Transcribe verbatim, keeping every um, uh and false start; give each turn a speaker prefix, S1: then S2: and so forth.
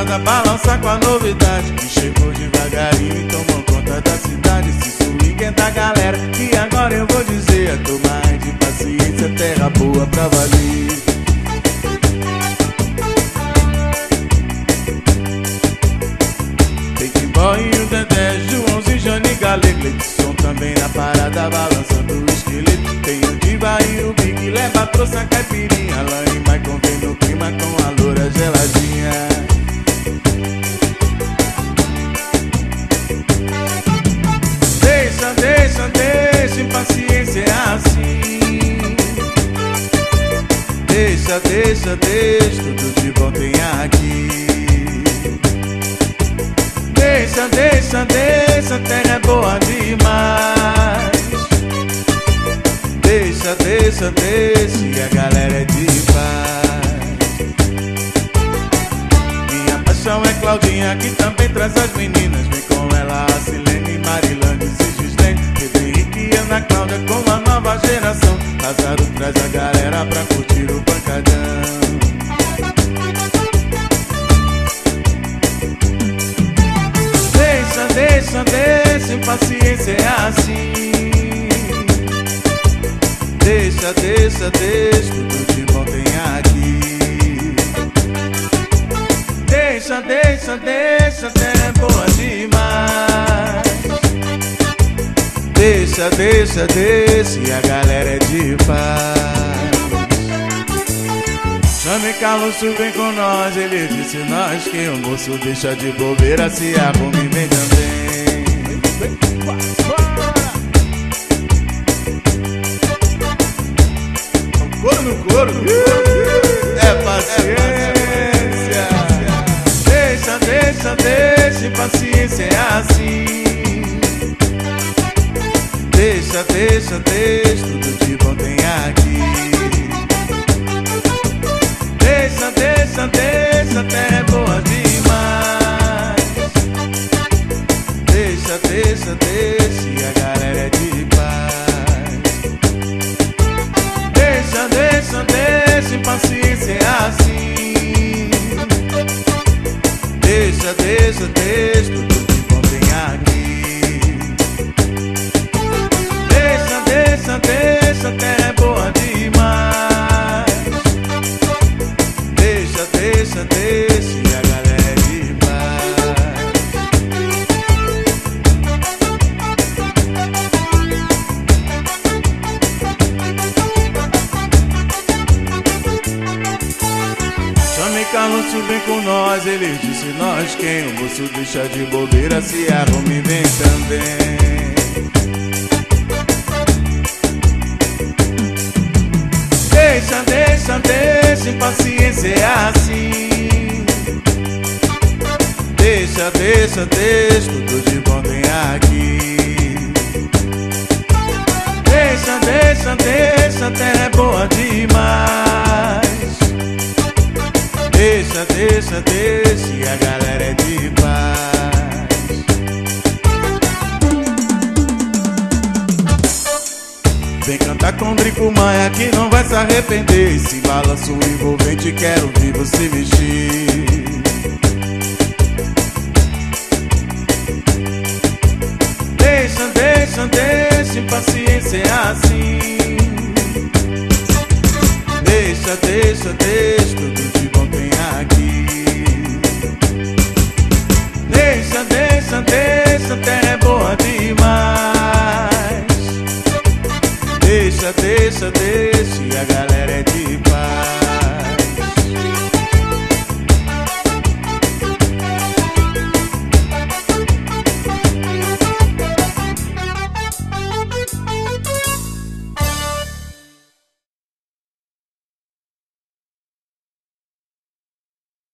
S1: parada balança com a novidade que chegou devagarinho e tomou conta da cidade. Se swing é da galera, e agora eu vou dizer: a tomar de paciência, terra boa pra valer. Tem Boy e o Dedé, Joãozinho, Jani, Galego, Leidson também na parada balançando o esqueleto. Tem o Diva e o Big, leva, trouxe a caipirinha. Alain e Maicon vem no clima com a loura geladinha. Deixa, deixa, deixa, impaciência é assim. Deixa, deixa, deixa, tudo de bom tem aqui. Deixa, deixa, deixa, a terra é boa demais. Deixa, deixa, deixa, e a galera é de paz. Minha paixão é Claudinha, que também traz as meninas. Vem com ela a Silene, Marilane e Gislene, Pedro Henrique e Ana Cláudia com a nova geração. Lázaro traz a galera pra curtir o pancadão. Deixa, deixa, impaciência é assim. Deixa, deixa, deixa, tudo de bom tem aqui. Deixa, deixa, deixa, a terra é boa demais. Deixa, deixa, deixa, e a galera é de paz. Chame Carlos, vem com nós, ele disse nós que o moço deixa de bobeira, se arrume vem também. Coro no coro, é paciência. Deixa, deixa, deixa, paciência é assim. Deixa, deixa, deixa, tudo de bom tem aqui. Deixa, deixa, deixa, a terra é boa demais. Deixa, deixa, deixa, e a galera é de paz. Deixa, deixa, deixa, impaciência é assim. Deixa, deixa, deixa, tudo de bom tem aqui. Deixa, deixa, deixa, a terra é boa demais. Deixa, deixa, deixa, e a galera é de paz. Chame Carlos, vem com nós, ele disse nós quem o moço deixa de bobeira, se arrume vem também. Deixa, deixa, deixa, impaciência é assim. Deixa, deixa, deixa, tudo de bom tem aqui. Deixa, deixa, deixa, a terra é boa demais. Deixa, deixa, deixa, e a galera é de paz. Vem cantar com Drico Maia que não vai se arrepender. Esse balanço envolvente, quero ver você mexer. Deixa, deixa, deixa,